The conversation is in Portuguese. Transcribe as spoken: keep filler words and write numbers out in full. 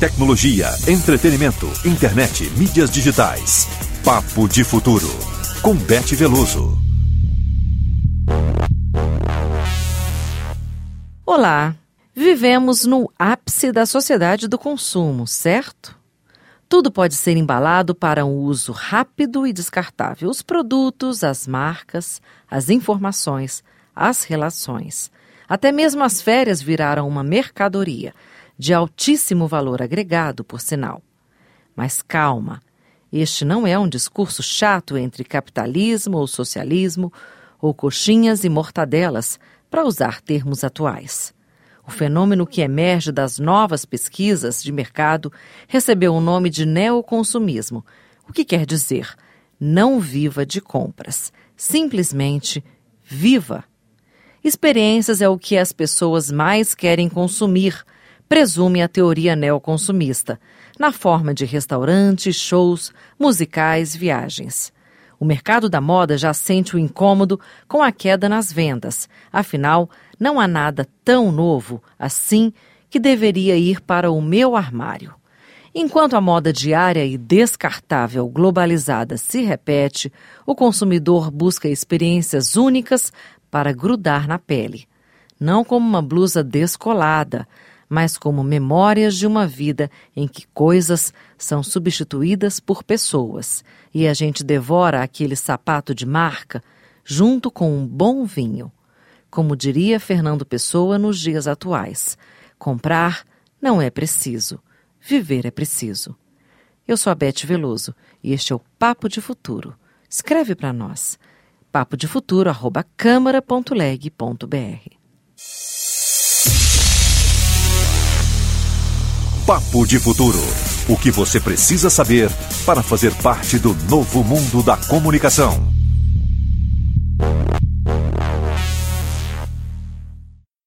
tecnologia, entretenimento, internet, mídias digitais. Papo de Futuro, com Beth Veloso. Olá, vivemos no ápice da sociedade do consumo, certo? Tudo pode ser embalado para um uso rápido e descartável. Os produtos, as marcas, as informações, as relações. Até mesmo as férias viraram uma mercadoria, de altíssimo valor agregado, por sinal. Mas calma, este não é um discurso chato entre capitalismo ou socialismo, ou coxinhas e mortadelas, para usar termos atuais. O fenômeno que emerge das novas pesquisas de mercado recebeu o nome de neoconsumismo, o que quer dizer não viva de compras, simplesmente viva. Experiências é o que as pessoas mais querem consumir, presume a teoria neoconsumista, na forma de restaurantes, shows, musicais, viagens. O mercado da moda já sente o incômodo com a queda nas vendas. Afinal, não há nada tão novo assim que deveria ir para o meu armário. Enquanto a moda diária e descartável globalizada se repete, o consumidor busca experiências únicas para grudar na pele. Não como uma blusa descolada, mas como memórias de uma vida em que coisas são substituídas por pessoas e a gente devora aquele sapato de marca junto com um bom vinho. Como diria Fernando Pessoa nos dias atuais, comprar não é preciso, viver é preciso. Eu sou a Beth Veloso e este é o Papo de Futuro. Escreve para nós, papo de futuro arroba câmara ponto leg ponto br. Papo de Futuro. O que você precisa saber para fazer parte do novo mundo da comunicação.